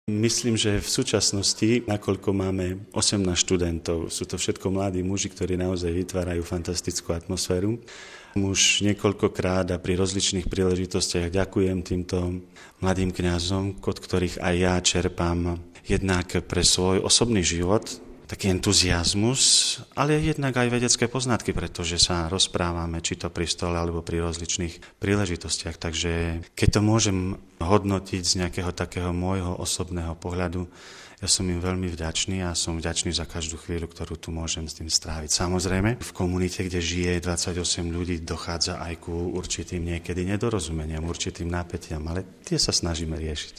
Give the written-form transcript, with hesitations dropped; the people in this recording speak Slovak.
Myslím, že v súčasnosti, nakoľko máme 18 študentov, sú to všetko mladí muži, ktorí naozaj vytvárajú fantastickú atmosféru. Už niekoľkokrát a pri rozličných príležitostiach ďakujem týmto mladým kňazom, od ktorých aj ja čerpám jednak pre svoj osobný život, taký entuziasmus, ale jednak aj vedecké poznatky, pretože sa rozprávame, či to pri stole, alebo pri rozličných príležitostiach. Takže keď to môžem hodnotiť z nejakého takého môjho osobného pohľadu, ja som im veľmi vďačný a som vďačný za každú chvíľu, ktorú tu môžem s tým stráviť. Samozrejme, v komunite, kde žije 28 ľudí, dochádza aj ku určitým niekedy nedorozumeniam, určitým napätiam, ale tie sa snažíme riešiť.